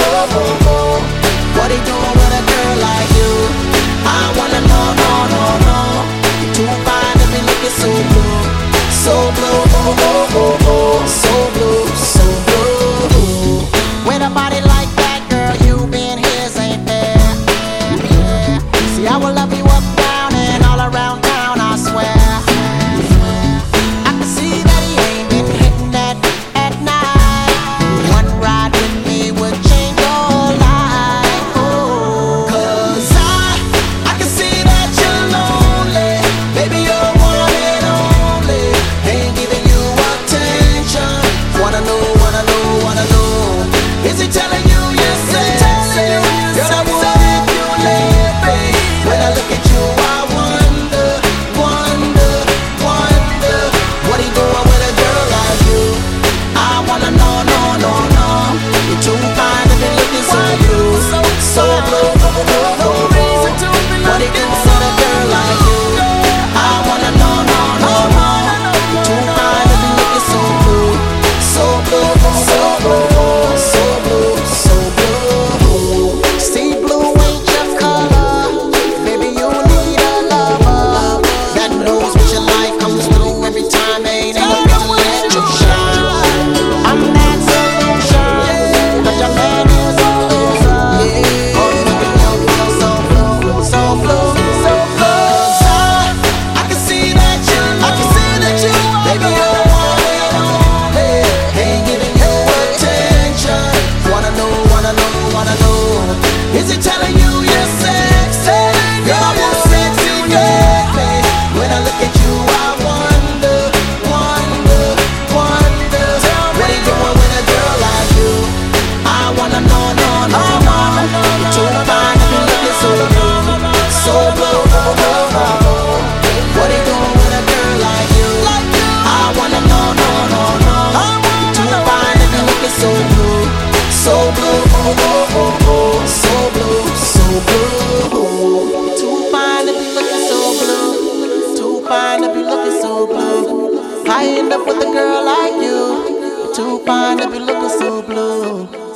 What he doing with a girl like you? I wanna know, no, no, no. You're too fine to be looking so blue, so blue, so blue, so blue. With a body like that, girl, you being his ain't fair. See, I will love you up, down, and all around town, I swear. I can see that he ain't been hitting that at night. One ride with me would change your life. Oh, 'cause I can see that you're lonely. Baby, you're one and only. Ain't giving you attention. Wanna know, wanna know, wanna know. Is he telling you you're sexy? Girl, I would if you let me. When I look at you, I wonder, wonder, wonder. What he doing with a girl like you? I wanna know, no, no, no. You're too fine to be looking so blue, so blue. What he doing with a girl like you? I wanna know, no, no, no. You're too fine to be looking so blue, so blue, so blue, so blue, so blue. See, blue ain't your color. Baby, you need a lover that knows what your life comes through every time. Ain't enough to let you shine. I'm that solution, 'cause your man is a loser. Oh, making you feel so blue, so blue, so blue. 'Cause I can see that you, baby, you're one and only. Ain't giving you attention. Wanna know, wanna know, wanna know. Is he telling you you're sexy? Girl, I want sexy, baby. When I look at you, I wonder, wonder, wonder. What he doing with a girl like you? I wanna know, no, no, no. You're too fine to be looking so blue, so blue. What he doing with a girl like you? I wanna know, no, no, no. You're too fine to be looking so blue, so blue, so blue, so blue. Too fine to be looking so blue, too fine to be looking so blue. I end up with a girl like you, too fine to be looking so blue.